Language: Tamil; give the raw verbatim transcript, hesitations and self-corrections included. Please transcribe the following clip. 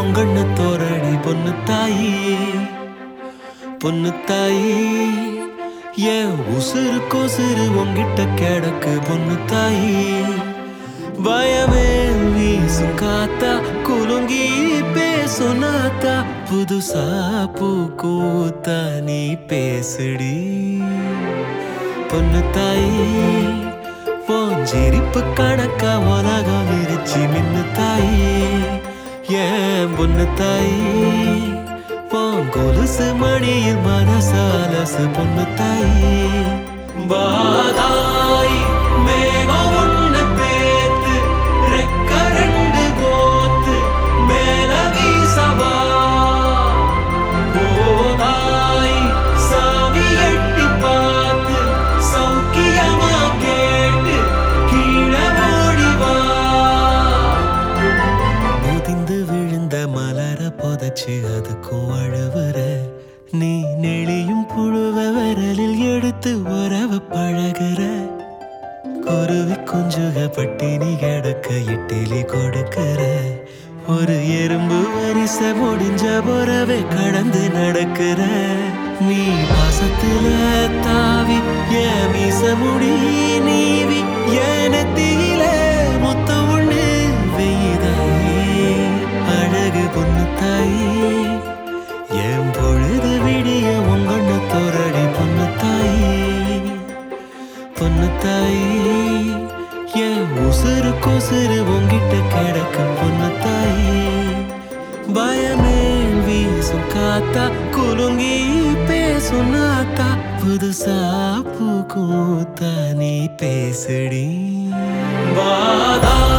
உங்கண்ண தோரடி பொண்ணு தாயி பொண்ணு தாயி ஏன் உசுறு கொசுறு உங்கிட்ட கிடக்கு பொண்ணு தாயி பயமே வீசும் காத்தா குலுங்கி பேசும் நாத்தா புதுசா பூக்கூத்தா நீ பேசுடி பொண்ணு தாயி போஞ்சிரிப்பு கணக்கா உலகம் விரிச்சி மின்னு தாயி ஏன் பொண்ணு தாயி போங்கொலுசு மணியில் மனசாலசு பொண்ணு தாயி பாதாயி மேகம் ஒண்ணு பேத்து ரெக்க ரெண்டு போத்து மேல வீசவா போதாயி சாமி எட்டி பார்த்து சௌக்கியமா கேட்டு கீழே ஓடிவா முதிந்து விழுந்த மலர புதைச்சு அதுக்கும் அழுவுற நீ நெளியும் புழுவ விரலில் எடுத்து உறவ பழகுற குருவி குஞ்சுக பட்டினி கிடக்க இட்டிலி கொடுக்கிற ஒரு எறும்பு வரிச முடிஞ்ச உறவை கடந்து நடக்கிற நீ பாசத்துல தாவி ஏன் மீச முடி நீவி ஏன தீயில முத்த ஒண்ணு வெய்தாயே அழகு பொண்ணு தாயி என் பொழுது விடிய உங்கண்ண தோரடி பொண்ணு தாயி பொண்ணு தாயி என் உசுறு கொசுறு உங்கிட்ட கிடக்க பொண்ணு தாயி பயமே வீசும் காத்தா குலுங்கி பேசும் நாத்தா புதுசா பூக்கூத்தா நீ பேசுடி வாதா